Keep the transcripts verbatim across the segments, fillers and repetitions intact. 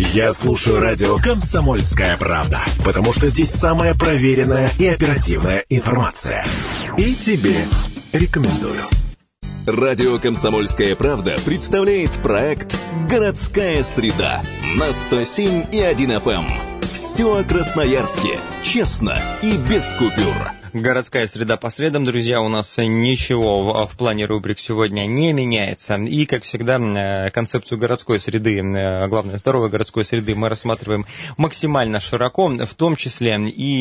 Я слушаю радио «Комсомольская правда», потому что здесь самая проверенная и оперативная информация. И тебе рекомендую. Радио «Комсомольская правда» представляет проект «Городская среда» на сто семь и один эф эм. Все о Красноярске. Честно и без купюр. Городская среда по средам, друзья, у нас ничего в, в плане рубрик сегодня не меняется. И, как всегда, концепцию городской среды, главное, здоровой городской среды мы рассматриваем максимально широко, в том числе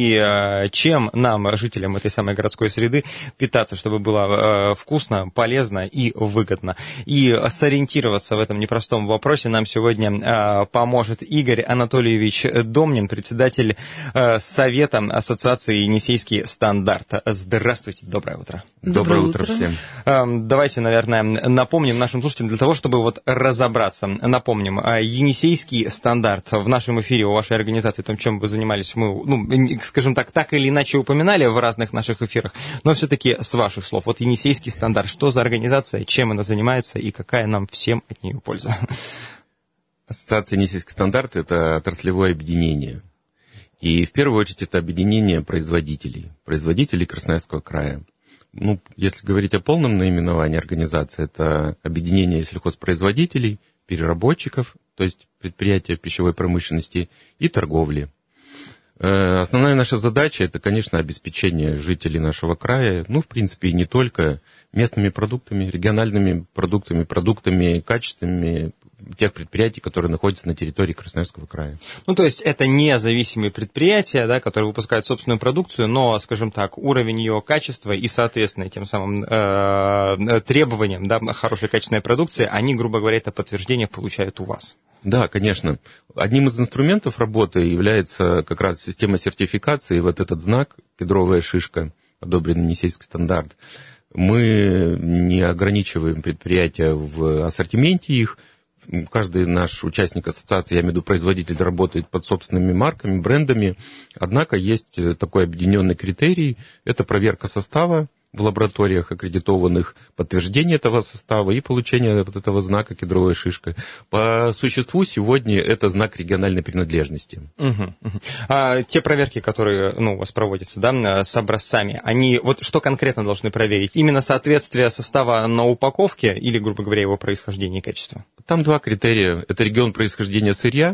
и чем нам, жителям этой самой городской среды, питаться, чтобы было вкусно, полезно и выгодно. И сориентироваться в этом непростом вопросе нам сегодня поможет Игорь Анатольевич Домнин, председатель Совета Ассоциации «Енисейский стандарт». Здравствуйте, доброе утро. Доброе, доброе утро всем. Давайте, наверное, напомним нашим слушателям, для того, чтобы вот разобраться, напомним, Енисейский стандарт в нашем эфире у вашей организации, том, чем вы занимались, мы, ну, скажем так, так или иначе упоминали в разных наших эфирах, но все-таки с ваших слов. Вот Енисейский стандарт, что за организация, чем она занимается и какая нам всем от нее польза? Ассоциация «Енисейский стандарт» — это отраслевое объединение. И в первую очередь это объединение производителей, производителей Красноярского края. Ну, если говорить о полном наименовании организации, это объединение сельхозпроизводителей, переработчиков, то есть предприятия пищевой промышленности и торговли. Основная наша задача — это, конечно, обеспечение жителей нашего края, ну, в принципе, и не только, местными продуктами, региональными продуктами, продуктами качественными тех предприятий, которые находятся на территории Красноярского края. Ну, то есть это независимые предприятия, да, которые выпускают собственную продукцию, но, скажем так, уровень ее качества и, соответственно, тем самым э, требованиям, да, хорошей качественной продукции, они, грубо говоря, это подтверждение получают у вас. Да, конечно. Одним из инструментов работы является как раз система сертификации, и вот этот знак «Кедровая шишка», одобренный Енисейский стандарт. Мы не ограничиваем предприятия в ассортименте их. Каждый наш участник ассоциации, я имею в виду производитель, работает под собственными марками, брендами. Однако есть такой объединенный критерий – это проверка состава в лабораториях аккредитованных, подтверждение этого состава и получение вот этого знака «Кедровая шишка». По существу сегодня это знак региональной принадлежности. Угу, угу. А те проверки, которые, ну, у вас проводятся, да, с образцами, они вот что конкретно должны проверить? Именно соответствие состава на упаковке или, грубо говоря, его происхождение и качество? Там два критерия. Это регион происхождения сырья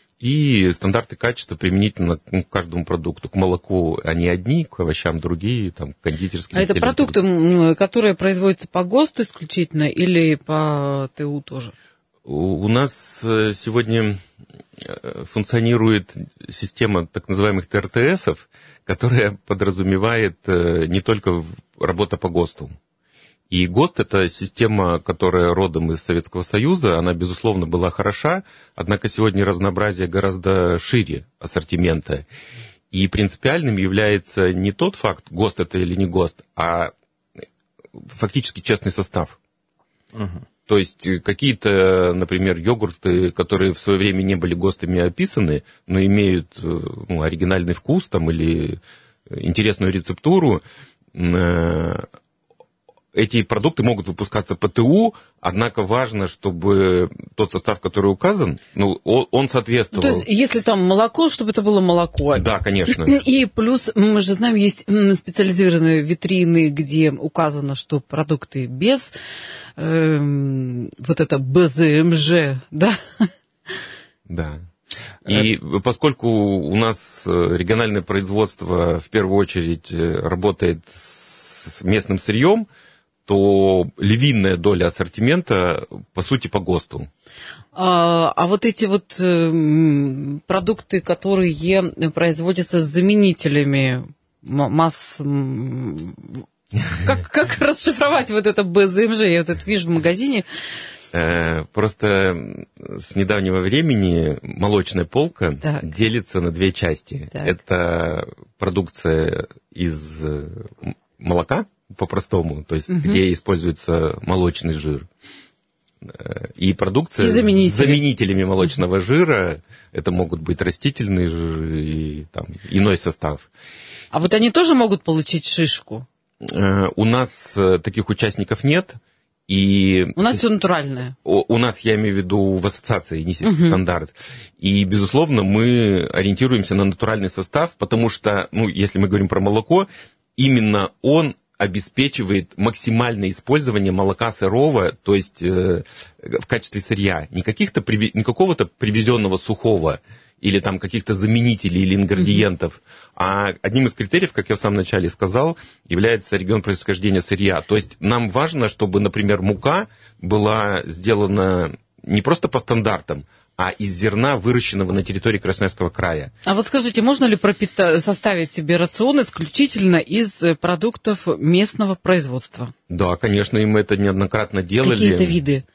и стандарты качества применительно к каждому продукту. К молоку они одни, к овощам другие, там, к кондитерским. А это продукты, которые производятся по ГОСТу исключительно или по ТУ тоже? У нас сегодня функционирует система так называемых тэ эр тэ эсов, которая подразумевает не только работу по ГОСТу. И ГОСТ – это система, которая родом из Советского Союза, она, безусловно, была хороша, однако сегодня разнообразие гораздо шире ассортимента. И принципиальным является не тот факт, ГОСТ это или не ГОСТ, а фактически честный состав. Угу. То есть какие-то, например, йогурты, которые в свое время не были ГОСТами описаны, но имеют, ну, оригинальный вкус там, или интересную рецептуру, эти продукты могут выпускаться по ТУ, однако важно, чтобы тот состав, который указан, ну, он соответствовал. То есть, если там молоко, чтобы это было молоко. Да, конечно. И плюс, мы же знаем, есть специализированные витрины, где указано, что продукты без э, вот это бэ зэ эм жэ, да? Да. И поскольку у нас региональное производство в первую очередь работает с местным сырьем, то львиная доля ассортимента, по сути, по ГОСТу. А, а вот эти вот э, продукты, которые производятся с заменителями масс... Как, как расшифровать вот это бэ зэ эм жэ? Я вот это вижу в магазине. Просто с недавнего времени молочная полка так. делится на две части. Так. Это продукция из молока, по-простому, то есть угу. где используется молочный жир. И продукция и заменители. с заменителями молочного жира, это могут быть растительные жиры и там, иной состав. А вот они тоже могут получить шишку? У нас таких участников нет, И у нас все натуральное. У, у нас, я имею в виду, в ассоциации «Енисейский uh-huh. стандарт». И, безусловно, мы ориентируемся на натуральный состав, потому что, ну, если мы говорим про молоко, именно он обеспечивает максимальное использование молока сырого, то есть э, в качестве сырья. Не, каких-то, не какого-то привезенного сухого, или там каких-то заменителей или ингредиентов. Mm-hmm. А одним из критериев, как я в самом начале сказал, является регион происхождения сырья. То есть нам важно, чтобы, например, мука была сделана не просто по стандартам, а из зерна, выращенного на территории Красноярского края. А вот скажите, можно ли пропита- составить себе рацион исключительно из продуктов местного производства? Да, конечно, и мы это неоднократно делали. Какие это виды?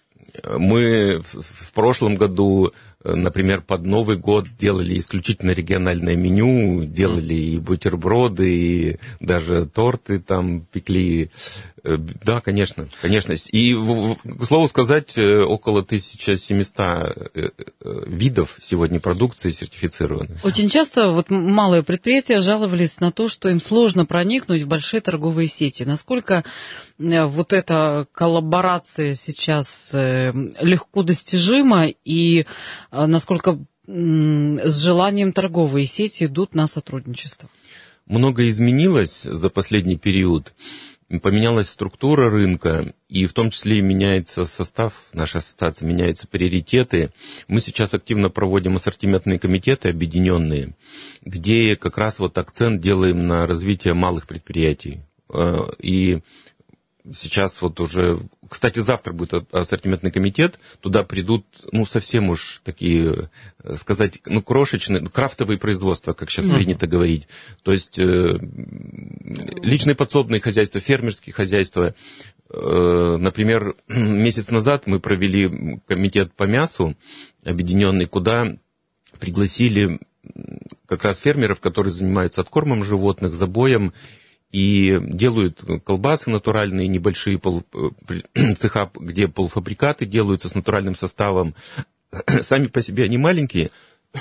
Мы в, в прошлом году, например, под Новый год делали исключительно региональное меню, делали и бутерброды, и даже торты там пекли. Да, конечно, конечно. И, к слову сказать, около тысяча семьсот видов сегодня продукции сертифицированы. Очень часто вот малые предприятия жаловались на то, что им сложно проникнуть в большие торговые сети. Насколько вот эта коллаборация сейчас легко достижима и насколько с желанием торговые сети идут на сотрудничество? Многое изменилось за последний период. Поменялась структура рынка, и в том числе и меняется состав нашей ассоциации, меняются приоритеты. Мы сейчас активно проводим ассортиментные комитеты объединенные, где как раз вот акцент делаем на развитие малых предприятий. И сейчас вот уже... Кстати, завтра будет ассортиментный комитет, туда придут, ну, совсем уж такие, сказать, ну, крошечные, крафтовые производства, как сейчас mm-hmm. принято говорить. То есть э, личные подсобные хозяйства, фермерские хозяйства. Э, например, месяц назад мы провели комитет по мясу объединенный, куда пригласили как раз фермеров, которые занимаются откормом животных, забоем, и делают колбасы натуральные, небольшие пол, цеха, где полуфабрикаты делаются с натуральным составом. Сами по себе они маленькие,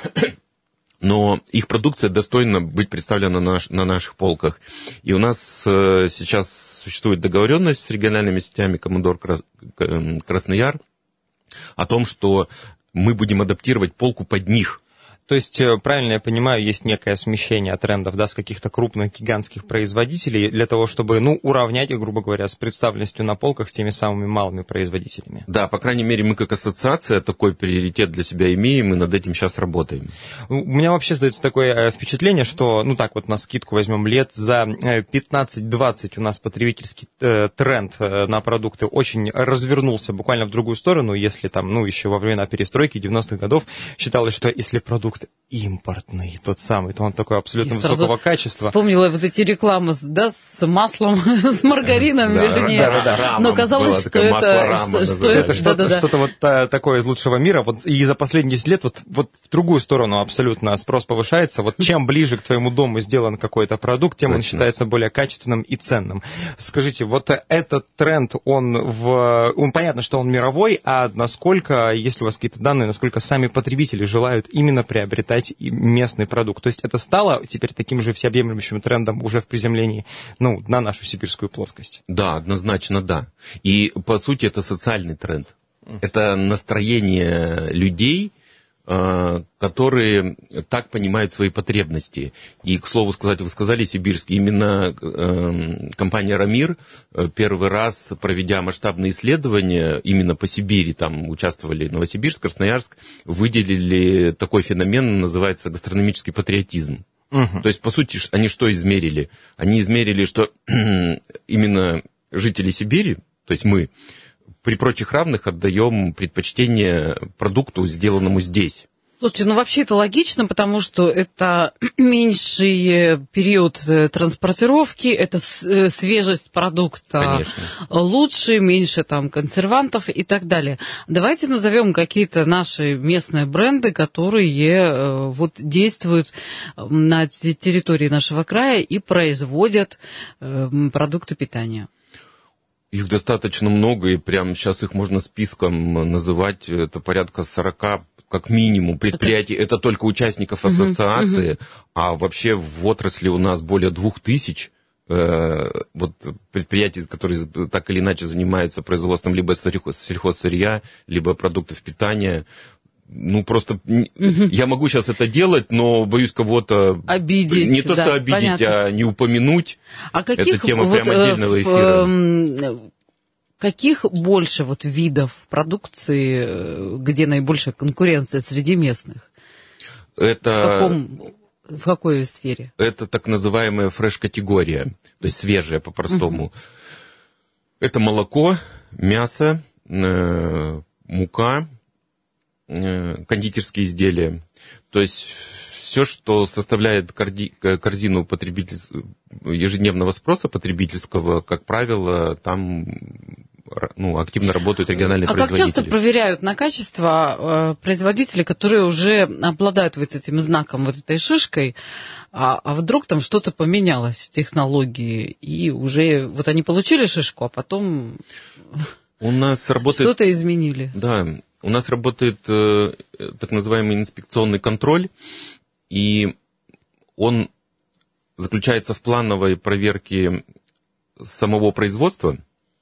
но их продукция достойна быть представлена на, наш, на наших полках. И у нас э, сейчас существует договоренность с региональными сетями Командор Крас, Краснояр о том, что мы будем адаптировать полку под них. То есть, правильно я понимаю, есть некое смещение трендов, да, с каких-то крупных гигантских производителей для того, чтобы, ну, уравнять их, грубо говоря, с представленностью на полках с теми самыми малыми производителями. Да, по крайней мере, мы как ассоциация такой приоритет для себя имеем, и над этим сейчас работаем. У меня вообще создается такое впечатление, что, ну, так вот на скидку возьмем лет за пятнадцать-двадцать у нас потребительский тренд на продукты очень развернулся буквально в другую сторону, если там, ну, еще во времена перестройки девяностых годов считалось, что если продукт импортный, тот самый, то он такой абсолютно Я высокого качества. Вспомнила вот эти рекламы, да, с маслом, с маргарином, да, вернее. Да, да, да. Но казалось, что это, что, что это что-то, да, да, что-то вот а, такое из лучшего мира. Вот, и за последние десять лет вот, вот в другую сторону абсолютно спрос повышается. Вот чем ближе к твоему дому сделан какой-то продукт, тем Точно. Он считается более качественным и ценным. Скажите, вот этот тренд, он, в, он понятно, что он мировой, а насколько, есть ли у вас какие-то данные, насколько сами потребители желают именно приобретать местный продукт. То есть это стало теперь таким же всеобъемлющим трендом уже в приземлении, ну, на нашу сибирскую плоскость. Да, однозначно да. И, по сути, это социальный тренд. Это настроение людей, которые так понимают свои потребности. И, к слову сказать, вы сказали сибирский, именно компания «Рамир», первый раз, проведя масштабные исследования именно по Сибири, там участвовали Новосибирск, Красноярск, выделили такой феномен, называется гастрономический патриотизм. Угу. То есть, по сути, они что измерили? Они измерили, что именно жители Сибири, то есть мы, при прочих равных отдаем предпочтение продукту, сделанному здесь. Слушайте, ну вообще это логично, потому что это меньший период транспортировки, это свежесть продукта Конечно. Лучше, меньше там консервантов и так далее. Давайте назовем какие-то наши местные бренды, которые вот действуют на территории нашего края и производят продукты питания. Их достаточно много, и прямо сейчас их можно списком называть, это порядка сорока как минимум предприятий, это, это только участников ассоциации, uh-huh, uh-huh. а вообще в отрасли у нас более двух тысяч вот предприятий, которые так или иначе занимаются производством либо сельхозсырья, либо продуктов питания. Ну, просто угу. я могу сейчас это делать, но боюсь кого-то... Обидеть. Не то, да, что обидеть, понятно. а не упомянуть. А каких, это тема вот, прямо отдельного эфира. В, каких больше вот видов продукции, где наибольшая конкуренция среди местных? Это... В, каком, в какой сфере? Это так называемая фреш-категория, то есть свежая по-простому. Угу. Это молоко, мясо, э, мука, кондитерские изделия, то есть все, что составляет корзину потребитель... ежедневного спроса потребительского, как правило, там ну, активно работают региональные а производители. А как часто проверяют на качество производители, которые уже обладают вот этим знаком, вот этой шишкой, а, а вдруг там что-то поменялось в технологии, и уже вот они получили шишку, а потом У нас работает... что-то изменили? Да. У нас работает э, так называемый инспекционный контроль, и он заключается в плановой проверке самого производства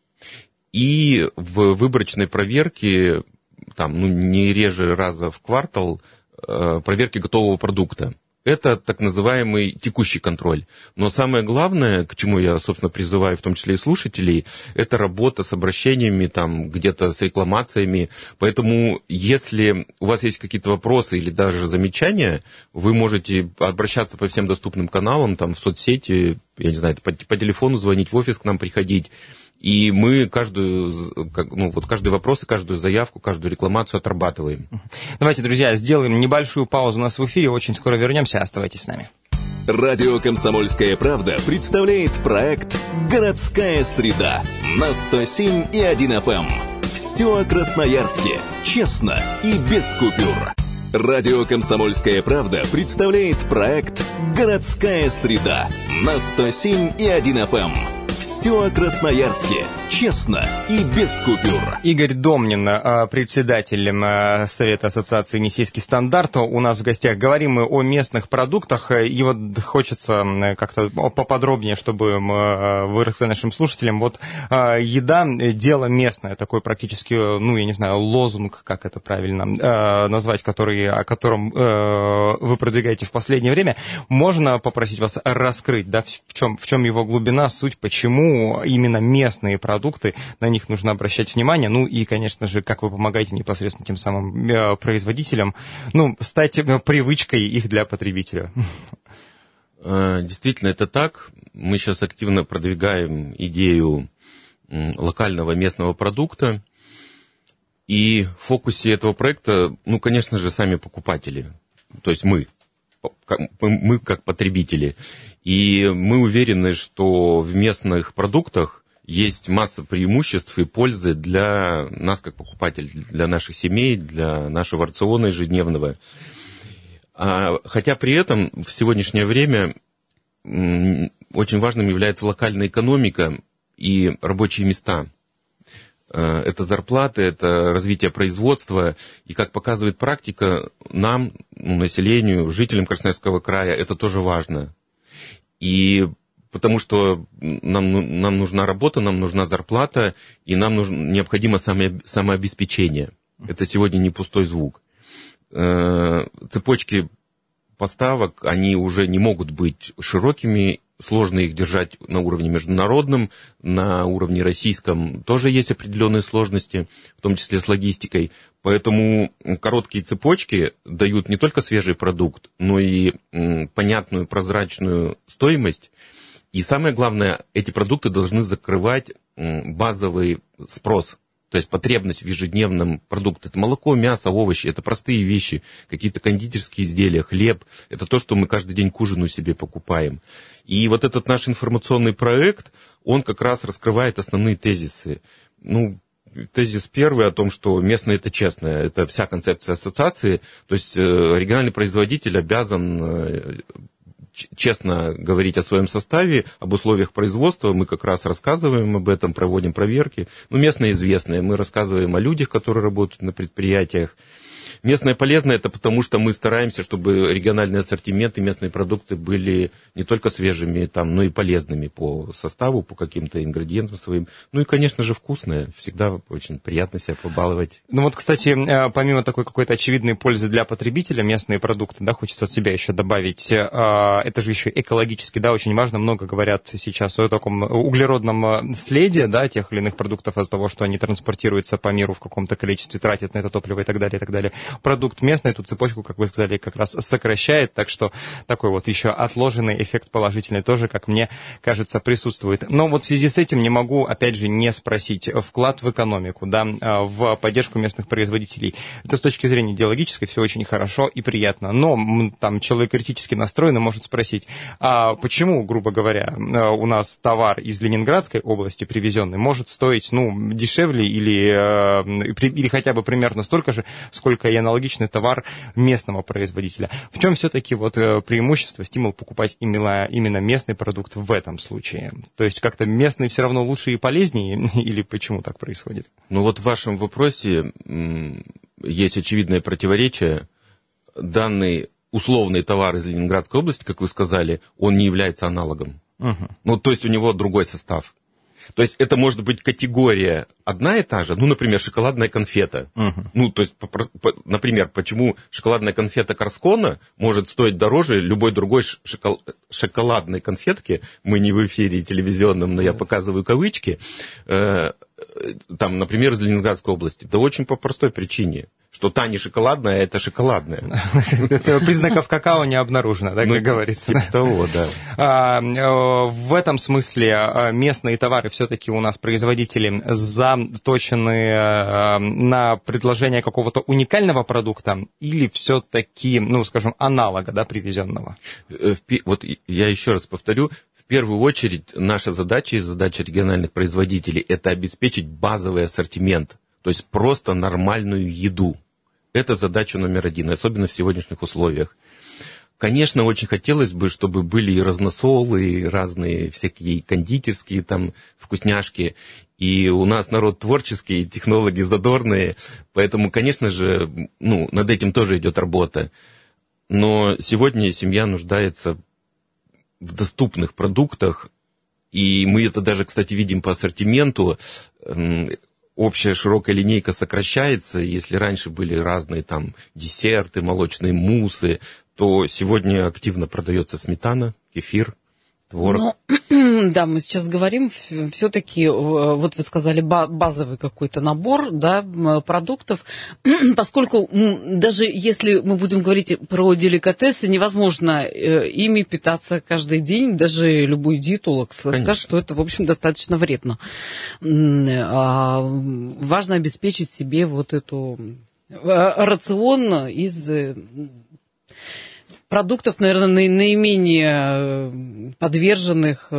и в выборочной проверке, там, ну, не реже раза в квартал, э, проверки готового продукта. Это так называемый текущий контроль. Но самое главное, к чему я, собственно, призываю, в том числе и слушателей, это работа с обращениями, там, где-то с рекламациями. Поэтому, если у вас есть какие-то вопросы или даже замечания, вы можете обращаться по всем доступным каналам, там, в соцсети, я не знаю, по, по телефону звонить, в офис к нам приходить. И мы каждую, ну, вот каждый вопрос и каждую заявку, каждую рекламацию отрабатываем. Давайте, друзья, сделаем небольшую паузу у нас в эфире. Очень скоро вернемся. Оставайтесь с нами. Радио «Комсомольская правда» представляет проект «Городская среда» на сто семь и один эф эм. Все о Красноярске. Честно и без купюр. Радио «Комсомольская правда» представляет проект «Городская среда» на сто семь и один эф эм. Все о Красноярске. Честно и без купюр. Игорь Домнин, председатель Совета Ассоциации «Енисейский стандарт», у нас в гостях. Говорим мы о местных продуктах, и вот хочется как-то поподробнее, чтобы вы рассказали нашим слушателям. Вот еда – дело местное, такой практически, ну, я не знаю, лозунг, как это правильно назвать, который, о котором вы продвигаете в последнее время. Можно попросить вас раскрыть, да, в чем, в чем его глубина, суть, почему именно местные продукты, на них нужно обращать внимание, ну и, конечно же, как вы помогаете непосредственно тем самым производителям, ну, стать привычкой их для потребителя. Действительно, это так. Мы сейчас активно продвигаем идею локального местного продукта, и в фокусе этого проекта, ну, конечно же, сами покупатели, то есть мы. Мы как потребители. И мы уверены, что в местных продуктах есть масса преимуществ и пользы для нас как покупателей, для наших семей, для нашего рациона ежедневного. Хотя при этом в сегодняшнее время очень важным является локальная экономика и рабочие места. Это зарплаты, это развитие производства. И, как показывает практика, нам, населению, жителям Красноярского края, это тоже важно. И потому что нам, нам нужна работа, нам нужна зарплата, и нам нужно, необходимо само, самообеспечение. Это сегодня не пустой звук. Цепочки поставок, они уже не могут быть широкими, сложно их держать на уровне международном, на уровне российском тоже есть определенные сложности, в том числе с логистикой. Поэтому короткие цепочки дают не только свежий продукт, но и понятную, прозрачную стоимость. И самое главное, эти продукты должны закрывать базовый спрос. То есть потребность в ежедневном продукте. Это молоко, мясо, овощи, это простые вещи, какие-то кондитерские изделия, хлеб. Это то, что мы каждый день к ужину себе покупаем. И вот этот наш информационный проект, он как раз раскрывает основные тезисы. Ну, тезис первый о том, что местное – это честное. Это вся концепция ассоциации. То есть региональный производитель обязан честно говорить о своем составе, об условиях производства. Мы как раз рассказываем об этом, проводим проверки. Ну, местные известные. Мы рассказываем о людях, которые работают на предприятиях. Местное полезное, это потому что мы стараемся, чтобы региональный ассортимент и местные продукты были не только свежими, там, но и полезными по составу, по каким-то ингредиентам своим. Ну и, конечно же, вкусное. Всегда очень приятно себя побаловать. Ну вот, кстати, помимо такой какой-то очевидной пользы для потребителя, местные продукты, да, хочется от себя еще добавить, это же еще экологически, да, очень важно. Много говорят сейчас о таком углеродном следе, да, тех или иных продуктов из-за того, что они транспортируются по миру в каком-то количестве, тратят на это топливо и так далее, и так далее. Продукт местный эту цепочку, как вы сказали, как раз сокращает, так что такой вот еще отложенный эффект положительный тоже, как мне кажется, присутствует. Но вот в связи с этим не могу, опять же, не спросить. Вклад в экономику, да, в поддержку местных производителей. Это с точки зрения идеологической все очень хорошо и приятно. Но там человек критически настроенный может спросить, а почему, грубо говоря, у нас товар из Ленинградской области привезенный может стоить, ну, дешевле или, или хотя бы примерно столько же, сколько и аналогичный товар местного производителя. В чем все-таки вот преимущество, стимул покупать именно, именно местный продукт в этом случае? То есть как-то местный все равно лучше и полезнее, или почему так происходит? Ну вот в вашем вопросе есть очевидное противоречие. Данный условный товар из Ленинградской области, как вы сказали, он не является аналогом. Угу. Ну, то есть у него другой состав. То есть это может быть категория одна и та же, ну, например, шоколадная конфета. Uh-huh. Ну, то есть, по, по, например, почему шоколадная конфета Карскона может стоить дороже любой другой шокол, шоколадной конфетки, мы не в эфире телевизионном, но я показываю кавычки, э, там, например, из Ленинградской области. Да очень по простой причине, что та не шоколадная, а это шоколадная. Признаков какао не обнаружено, да, как говорится. Типа того, да. В этом смысле местные товары все-таки у нас производители заточены на предложение какого-то уникального продукта или все-таки, ну, скажем, аналога, да, привезенного? Вот я еще раз повторю, в первую очередь наша задача и задача региональных производителей – это обеспечить базовый ассортимент, то есть просто нормальную еду. Это задача номер один, особенно в сегодняшних условиях. Конечно, очень хотелось бы, чтобы были и разносолы, и разные всякие кондитерские там вкусняшки. И у нас народ творческий, технологии задорные, поэтому, конечно же, ну, над этим тоже идет работа. Но сегодня семья нуждается в доступных продуктах, и мы это даже, кстати, видим по ассортименту. Общая широкая линейка сокращается. Если раньше были разные там десерты, молочные муссы, то сегодня активно продается сметана, кефир, творог. Ну, да, мы сейчас говорим все-таки, вот вы сказали, базовый какой-то набор, да, продуктов, поскольку даже если мы будем говорить про деликатесы, невозможно ими питаться каждый день, даже любой диетолог скажет, что это, в общем, достаточно вредно. Важно обеспечить себе вот эту рацион из продуктов, наверное, наименее подверженных,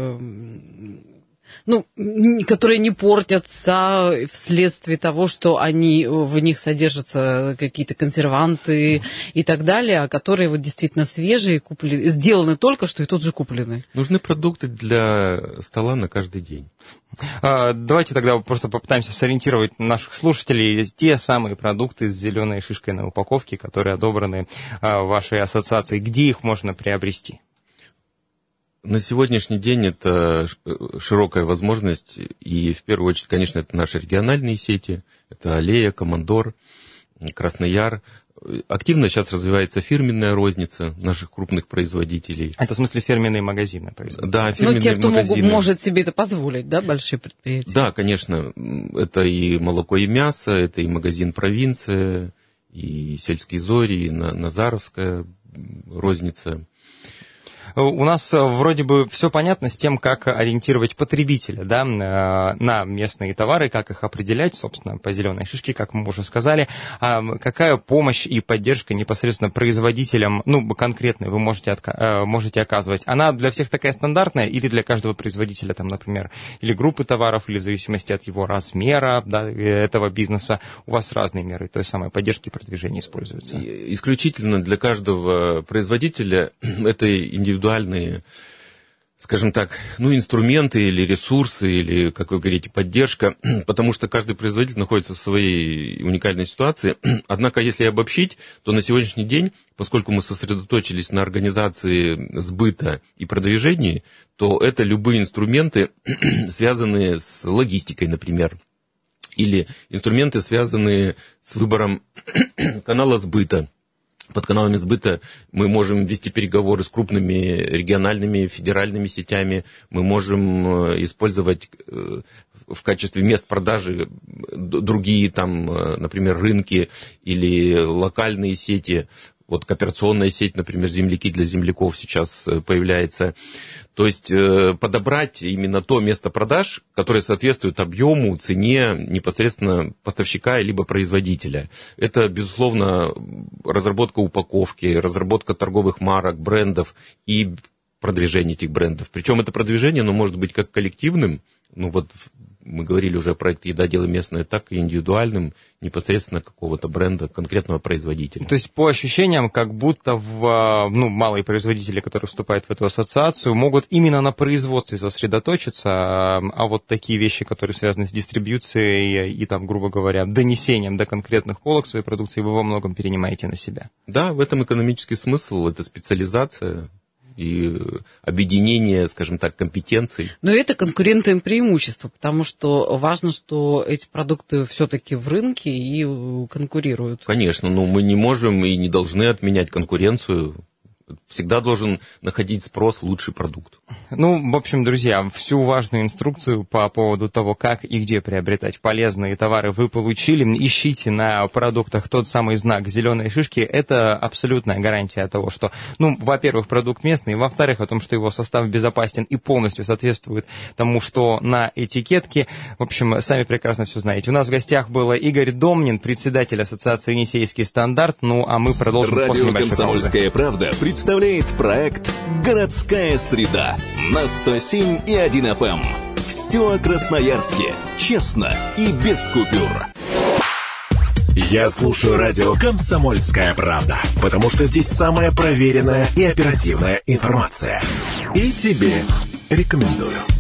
ну, которые не портятся вследствие того, что они, в них содержатся какие-то консерванты и так далее, а которые вот действительно свежие, куплены, сделаны только что и тут же куплены. Нужны продукты для стола на каждый день. Давайте тогда просто попытаемся сориентировать наших слушателей. Те самые продукты с зеленой шишкой на упаковке, которые одобрены вашей ассоциацией, где их можно приобрести? На сегодняшний день это широкая возможность, и в первую очередь, конечно, это наши региональные сети, это Аллея, Командор, Красный Яр. Активно сейчас развивается фирменная розница наших крупных производителей. Это в смысле фирменные магазины? Да, фирменные магазины. Ну, те, кто могут, может себе это позволить, да, большие предприятия? Да, конечно. Это и молоко, и мясо, это и магазин «Провинция», и «Сельские зори», и Назаровская розница. У нас вроде бы все понятно с тем, как ориентировать потребителя, да, на местные товары, как их определять, собственно, по зеленой шишке, как мы уже сказали. А какая помощь и поддержка непосредственно производителям, ну, конкретной вы можете, можете оказывать? Она для всех такая стандартная или для каждого производителя, там, например, или группы товаров, или в зависимости от его размера, да, этого бизнеса, у вас разные меры той самой поддержки и продвижения используются? Исключительно для каждого производителя это индивидуальные скажем так, ну, инструменты или ресурсы, или, как вы говорите, поддержка, потому что каждый производитель находится в своей уникальной ситуации. Однако, если обобщить, то на сегодняшний день, поскольку мы сосредоточились на организации сбыта и продвижении, то это любые инструменты, связанные с логистикой, например, или инструменты, связанные с выбором канала сбыта. Под каналами сбыта мы можем вести переговоры с крупными региональными, федеральными сетями, мы можем использовать в качестве мест продажи другие, там, например, рынки или локальные сети. Вот кооперационная сеть, например, земляки для земляков сейчас появляется. То есть подобрать именно то место продаж, которое соответствует объему, цене непосредственно поставщика либо производителя. Это, безусловно, разработка упаковки, разработка торговых марок, брендов и продвижение этих брендов. Причем это продвижение, оно может быть как коллективным, ну вот мы говорили уже о проекте «Еда, дело местное», так и индивидуальным, непосредственно какого-то бренда, конкретного производителя. То есть по ощущениям, как будто в, ну, малые производители, которые вступают в эту ассоциацию, могут именно на производстве сосредоточиться, а вот такие вещи, которые связаны с дистрибьюцией и, там, грубо говоря, донесением до конкретных полок своей продукции, вы во многом перенимаете на себя. Да, в этом экономический смысл, это специализация и объединение, скажем так, компетенций. Но это конкурентное преимущество, потому что важно, что эти продукты все-таки в рынке и конкурируют. Конечно, но мы не можем и не должны отменять конкуренцию. Всегда должен находить спрос лучший продукт. Ну, в общем, друзья, всю важную инструкцию по поводу того, как и где приобретать полезные товары, вы получили. Ищите на продуктах тот самый знак зеленой шишки. Это абсолютная гарантия того, что, ну, во-первых, продукт местный, во-вторых, о том, что его состав безопасен и полностью соответствует тому, что на этикетке. В общем, сами прекрасно все знаете. У нас в гостях был Игорь Домнин, председатель ассоциации «Енисейский стандарт». Ну, а мы продолжим Радио после небольшой «Комсомольская правда» представляет проект «Городская среда» на сто семь и один эф эм. Все о Красноярске. Честно и без купюр. Я слушаю радио «Комсомольская правда», потому что здесь самая проверенная и оперативная информация. И тебе рекомендую.